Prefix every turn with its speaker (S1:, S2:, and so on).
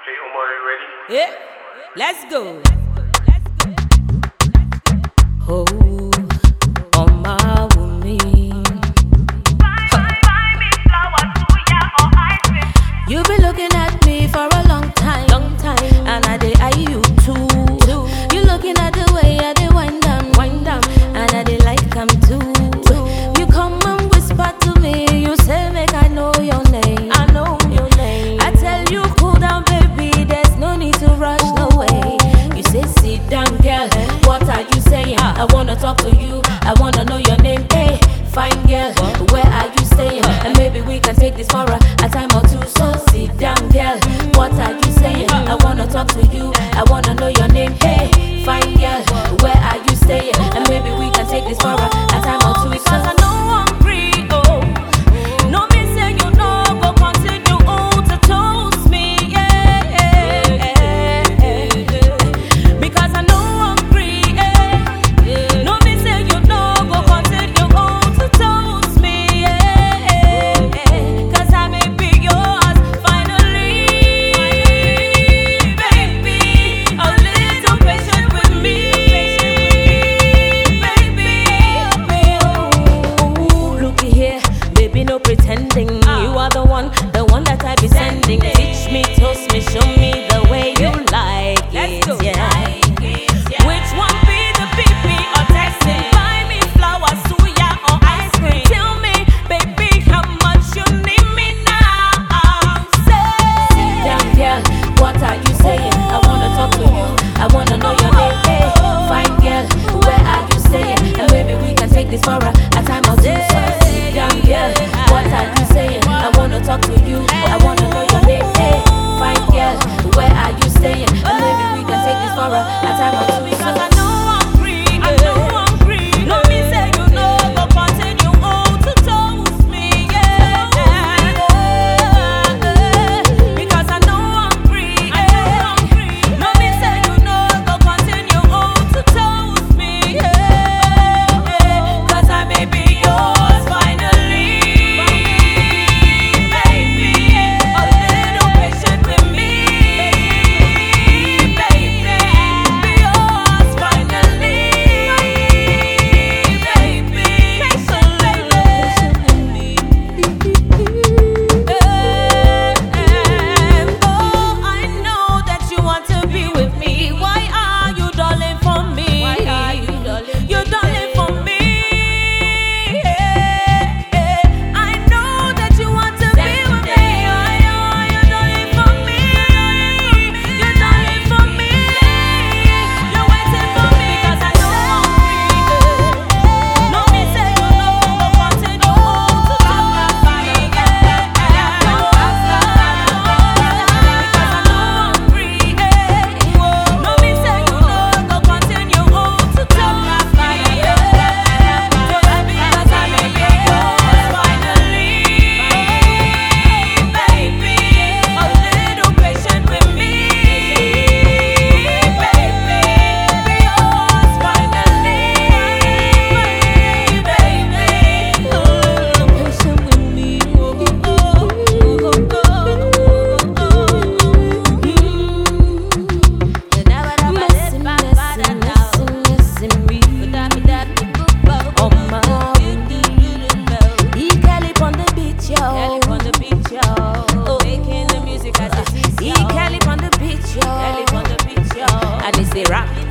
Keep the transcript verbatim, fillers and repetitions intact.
S1: Hey Omar, you ready?
S2: Yeah, let's go. Oh, on my woman. You been looking at me for a long time, long time, and I dey eye you too. too. You looking at the way I dey wind down, wind down, and I dey like them too. too. You come and whisper to me, you say make I know your name. I know your name. I tell you cool down, baby. There's no need to rush, no way. You say sit down, girl. What are you saying? I wanna talk to you. I wanna know your name. Hey, fine girl, where are you staying? And maybe we can take this for a, a time or two. So sit down, girl. What are you saying? I wanna talk to you. I wanna know your name. Hey, fine girl, where are you staying? And maybe we can take this for a, a time or two. Because I know I'm free. Oh, no me say you know go continue oh, to toast me. Yeah, because I know I'm free. Yeah. No me say you know go continue oh, to toast me. Yeah, cause I may be yours finally, baby. A little patient with me, baby. Ooh, looky here, baby, no pretending. You are the one, the one that I be sending. Teach me, toast me, show me the way you like it. Yeah. Which one be the B P or texting? Buy me flowers, suya or ice cream. Tell me, baby, how much you need me now. Say, sit down, girl. What are you saying? I wanna talk to you. I wanna know your name. Hey, fine girl, where are you staying? And maybe we can take this for a, a time or two. So sit down, girl. What are you saying? I wanna talk to you. I wanna know your name. Hey, fine girl, where are you staying? And maybe we can take this for a, a time or two. Because I know I'm free. I know I'm free. No me say you know, but continue on to toast me. Yeah, because I know I'm free. I know I'm free. No me say you know, but continue on to toast me. Yeah, cause I may be yours finally, baby. A little patient with me, baby. Be yours finally, baby. Patient, baby. Oh, I know that you want to be with me. Why are you darling for me? Why are you darling? You're darling for me. I know that you want to be with me. Why are you darling for me? You're darling for me. You're waiting for me because I know I'm free. No me say you know, but continue on to talk about me. Because I know I'm free. No me say you know, but continue on to talk about me. Because I may be yours finally, baby. A little patient with me, baby. Be yours finally, baby. A little patient with me. Making the music as it is. He Kelly on the beach, yo. And it's a rap.